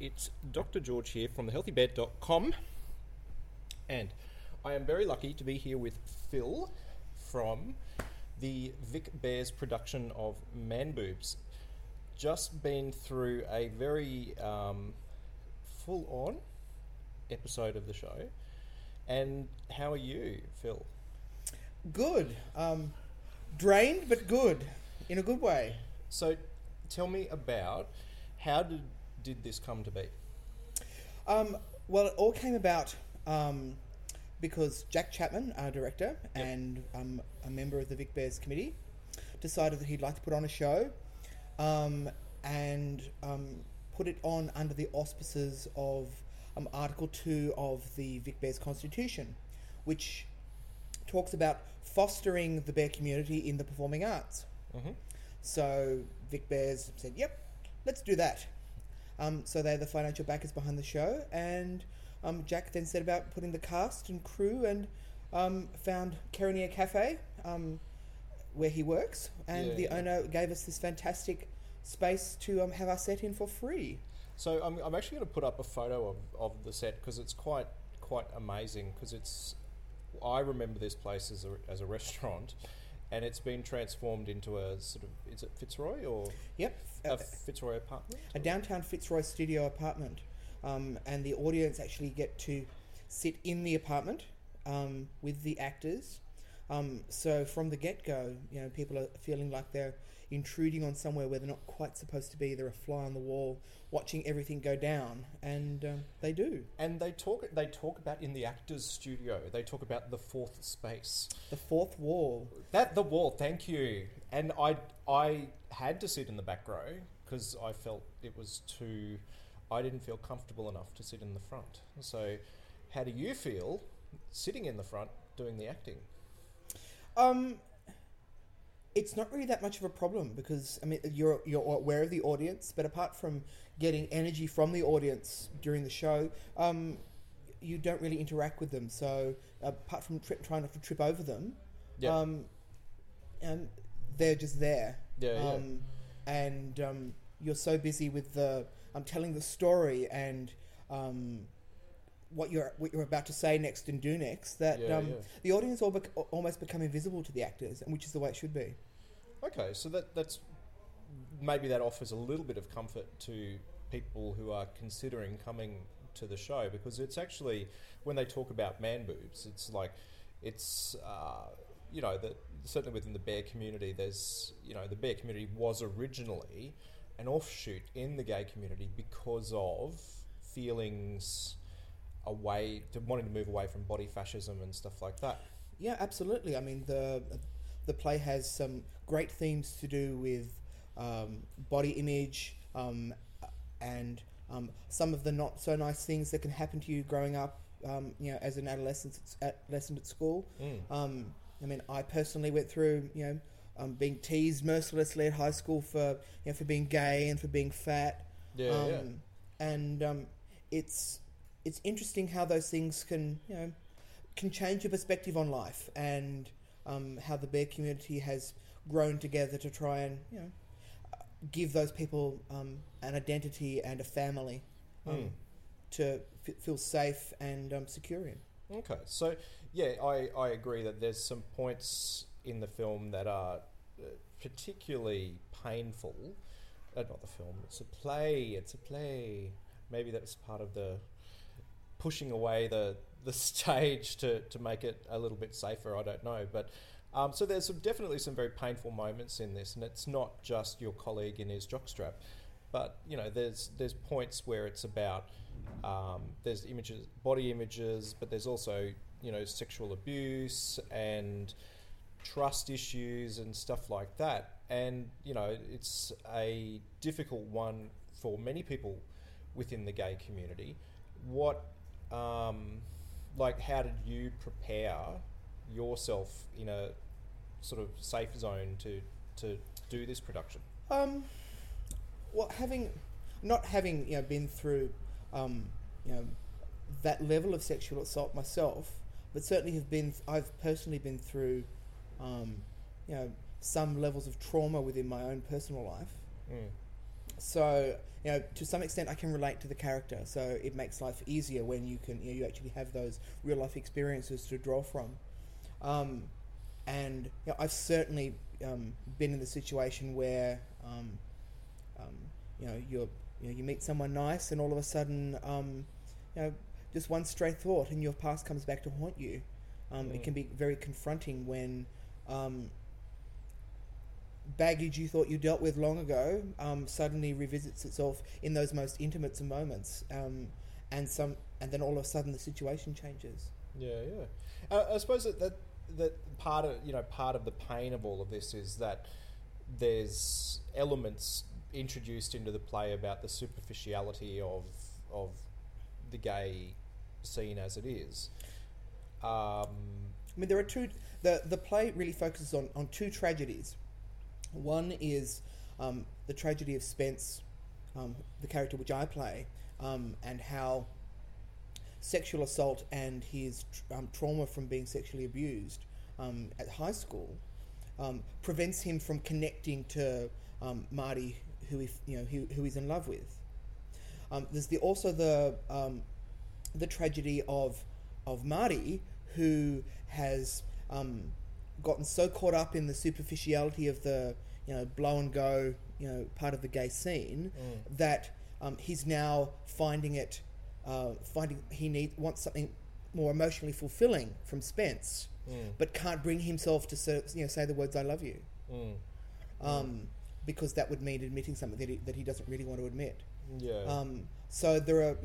It's Dr. George here from thehealthybed.com, and I am very lucky to be here with Phil from the Vic Bears production of Man Boobs. Just been through a very full-on episode of the show. And how are you, Phil? Good. Drained, but good. In a good way. So, tell me about how did this come to be? Well, it all came about because Jack Chapman, our director, Yep. and a member of the Vic Bears committee, decided that he'd like to put on a show and put it on under the auspices of Article 2 of the Vic Bears Constitution, which talks about fostering the bear community in the performing arts. Mm-hmm. So Vic Bears said, yep, let's do that. So they're the financial backers behind the show, and Jack then set about putting the cast and crew and found Carinier Cafe, where he works, and the owner gave us this fantastic space to have our set in for free. So I'm actually going to put up a photo of the set because it's quite amazing, because I remember this place as a restaurant, and it's been transformed into a sort of, is it Fitzroy or? Yep. A Fitzroy apartment? A downtown Fitzroy studio apartment. And the audience actually get to sit in the apartment with the actors. So from the get-go, people are feeling like they're intruding on somewhere where they're not quite supposed to be. They're a fly on the wall, watching everything go down, and they do. And they talk about, in the actors' studio, they talk about the fourth space. The fourth wall. The wall, thank you. And I had to sit in the back row because I felt it was I didn't feel comfortable enough to sit in the front. So how do you feel sitting in the front doing the acting? It's not really that much of a problem because you're aware of the audience, but apart from getting energy from the audience during the show, you don't really interact with them. So apart from trying not to trip over them, and they're just there. And you're so busy with telling the story and what you're about to say next and do next, that the audience almost become invisible to the actors, and which is the way it should be. Okay, so that's maybe that offers a little bit of comfort to people who are considering coming to the show, because it's actually, when they talk about man boobs, it's like that certainly within the bear community, there's the bear community was originally an offshoot in the gay community because of feelings wanting to move away from body fascism and stuff like that. Yeah, absolutely. I mean, the play has some great themes to do with body image and some of the not so nice things that can happen to you growing up, as an adolescent at school. I personally went through, being teased mercilessly at high school for being gay and for being fat. And it's interesting how those things can change your perspective on life, and how the bear community has grown together to try and give those people an identity and a family to feel safe and secure in. Okay, so I agree that there's some points in the film that are particularly painful. Not the film, it's a play. Maybe that's part of the pushing away the stage to make it a little bit safer, I don't know. But so there's definitely some very painful moments in this, and it's not just your colleague in his jockstrap, but there's points where it's about there's images, body images, but there's also sexual abuse and trust issues and stuff like that. And it's a difficult one for many people within the gay community. What how did you prepare yourself in a sort of safe zone to do this production? Well, not having been through that level of sexual assault myself, but certainly I've personally been through some levels of trauma within my own personal life. So, to some extent, I can relate to the character. So it makes life easier when you can, you actually have those real life experiences to draw from. And I've certainly been in the situation where, you meet someone nice, and all of a sudden, just one stray thought, and your past comes back to haunt you. It can be very confronting when baggage you thought you dealt with long ago suddenly revisits itself in those most intimate of moments, and then all of a sudden the situation changes. I suppose that part of the pain of all of this is that there's elements introduced into the play about the superficiality of the gay scene as it is. I mean, there are two. The play really focuses on two tragedies. One is the tragedy of Spence, the character which I play, and how sexual assault and his trauma from being sexually abused at high school prevents him from connecting to Marty, who he's in love with. There's also the tragedy of Marty, who has gotten so caught up in the superficiality of the blow and go part of the gay scene that he's now finding he wants something more emotionally fulfilling from Spence, but can't bring himself to say the words "I love you," because that would mean admitting something that he doesn't really want to admit. So there are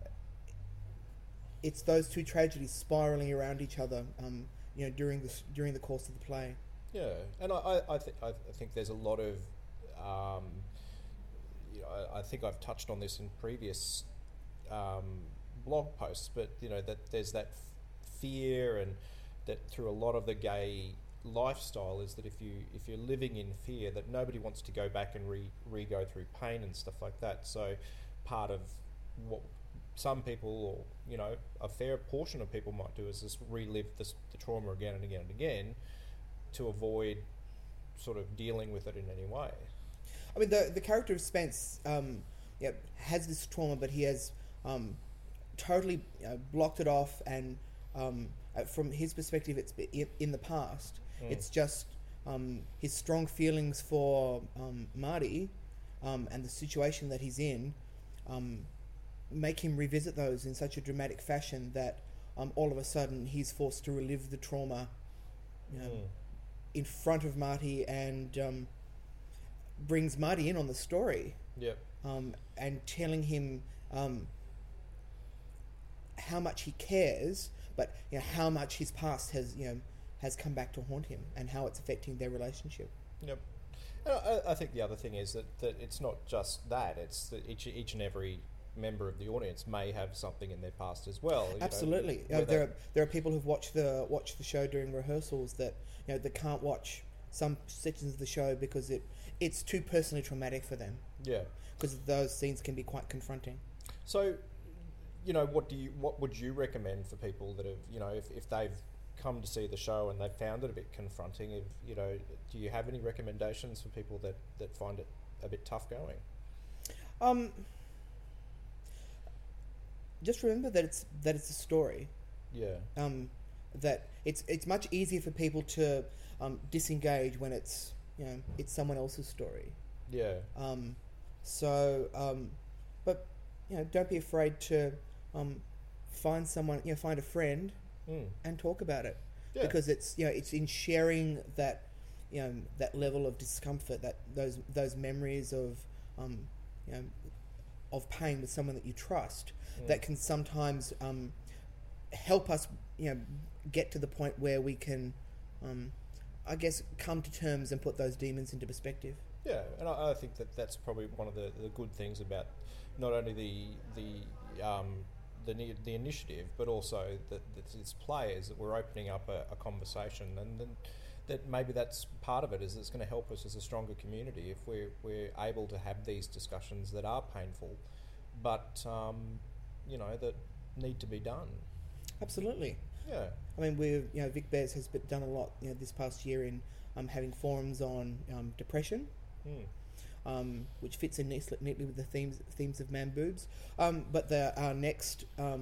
it's those two tragedies spiraling around each other, during the course of the play. Yeah, and I think there's a lot of, I think I've touched on this in previous blog posts, but that there's that fear, and that through a lot of the gay lifestyle is that if you're living in fear, that nobody wants to go back and re-go through pain and stuff like that. So part of what some people, or a fair portion of people might do, is just relive the trauma again and again and again to avoid sort of dealing with it in any way. I mean, the character of Spence has this trauma, but he has totally blocked it off, and from his perspective, it's in the past. It's just his strong feelings for Marty and the situation that he's in make him revisit those in such a dramatic fashion that all of a sudden he's forced to relive the trauma in front of Marty, and brings Marty in on the story. And telling him how much he cares, but how much his past has come back to haunt him, and how it's affecting their relationship. And I think the other thing is that it's not just that; it's that each and every member of the audience may have something in their past as well. Absolutely, there are people who've watched the show during rehearsals that that can't watch some sections of the show because it's too personally traumatic for them. Because those scenes can be quite confronting. So, what would you recommend for people that have if they've come to see the show and they've found it a bit confronting? Do you have any recommendations for people that find it a bit tough going? Just remember that it's a story. That it's much easier for people to disengage when it's someone else's story. But don't be afraid to find someone, find a friend and talk about it, because it's in sharing that that level of discomfort, that those memories of pain with someone that you trust, that can sometimes help us get to the point where we can I guess come to terms and put those demons into perspective. And I think that's probably one of the good things about not only the initiative, but also that it's players, that we're opening up a conversation, and then that maybe that's part of it, is it's going to help us as a stronger community if we're able to have these discussions that are painful, but that need to be done. Absolutely. I mean, Vic Bears has done a lot this past year in having forums on depression. which fits in neatly with the themes of man boobs. But our next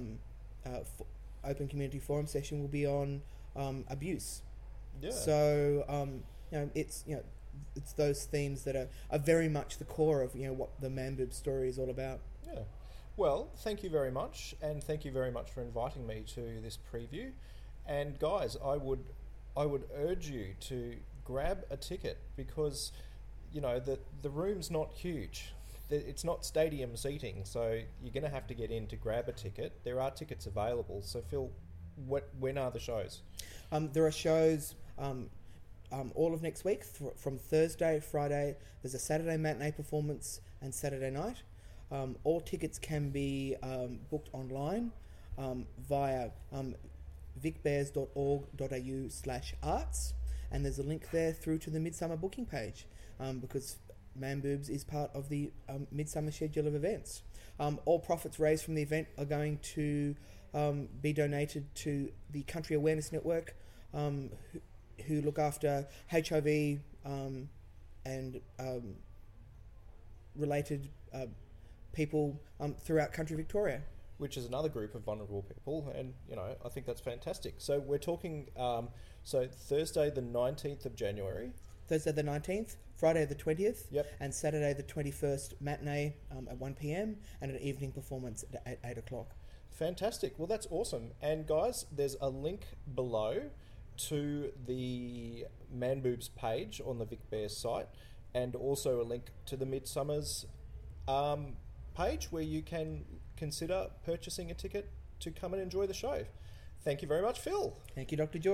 open community forum session will be on abuse. Yeah. So it's it's those themes that are very much the core of what the man boob story is all about. Yeah. Well, thank you very much, and thank you very much for inviting me to this preview. And guys, I would urge you to grab a ticket, because the room's not huge. It's not stadium seating, so you're going to have to get in to grab a ticket. There are tickets available. So Phil, when are the shows? There are shows all of next week, from Thursday, Friday. There's a Saturday matinee performance and Saturday night. All tickets can be booked online via vicbears.org.au/arts, and there's a link there through to the Midsummer booking page, because Man Boobs is part of the Midsummer schedule of events. All profits raised from the event are going to be donated to the Country Awareness Network, who look after HIV and related people throughout country Victoria. Which is another group of vulnerable people, and I think that's fantastic. So we're talking Thursday the 19th of January. Thursday the 19th, Friday the 20th, yep, and Saturday the 21st matinee at 1 p.m. and an evening performance at 8 o'clock. Fantastic. Well, that's awesome. And guys, there's a link below to the Man Boobs page on the Vic Bears site, and also a link to the Midsummer's page where you can consider purchasing a ticket to come and enjoy the show. Thank you very much, Phil. Thank you, Dr. George.